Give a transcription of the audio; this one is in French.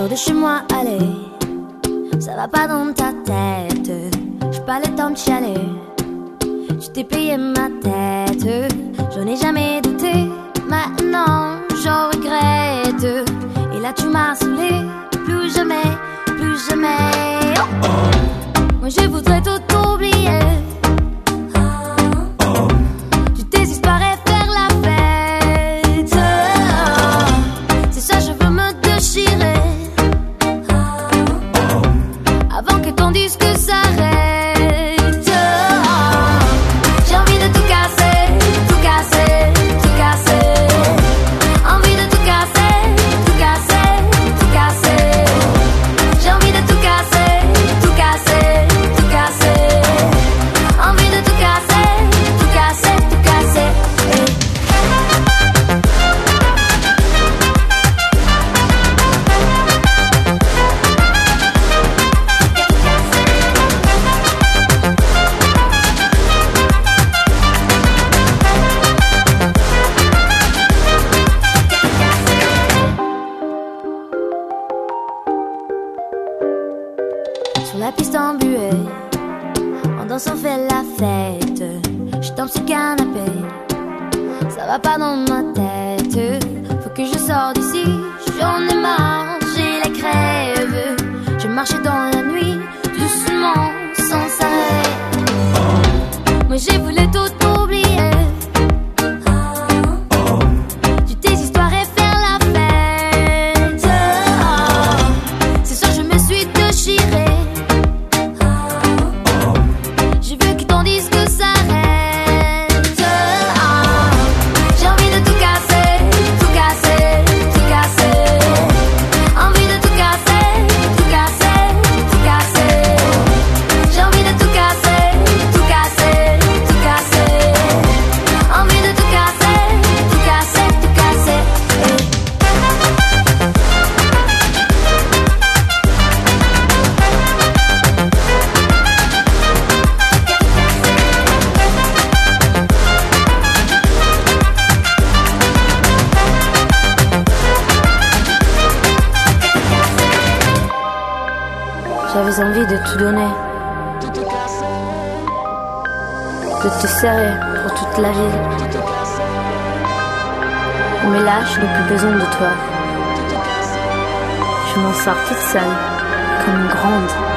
Sors de chez moi, allez, ça va pas dans ta tête. J'ai pas le temps de chialer, tu t'es payé ma tête. J'en ai jamais douté, maintenant j'en regrette. Et là tu m'as saoulé, plus jamais, plus jamais. Oh, oh. Moi je voudrais tout oublier, toutes tes histoires et faire la fête. C'est ça, je veux me déchirer avant que ton disque s'arrête. J'ai envie de tout casser, tout casser, tout casser. Envie de tout casser, tout casser, tout casser. J'ai envie de tout casser, tout casser, tout casser. Envie de tout casser, tout casser, tout casser. Sur la piste embuée, en dansant fait la fête. Je tombe sur le canapé, ça va pas dans ma tête. Faut que je sorte d'ici, j'en ai marre, j'ai la crève. Je marchais dans la nuit, doucement, sans arrêt. Moi j'ai voulu tout oublier, toutes tes histoires et faire la fête. C'est sûr je me suis déchirée, je veux que ton disque s'arrête. J'ai envie de tout casser, tout casser, tout casser. Envie de tout casser, tout casser, tout casser. J'ai envie de tout casser, tout casser, tout casser. Envie de tout casser, tout casser, tout casser. J'avais envie de tout donner, de te serrer pour toute la vie. Mais là, je n'ai plus besoin de toi. Je m'en sors toute seule, comme une grande.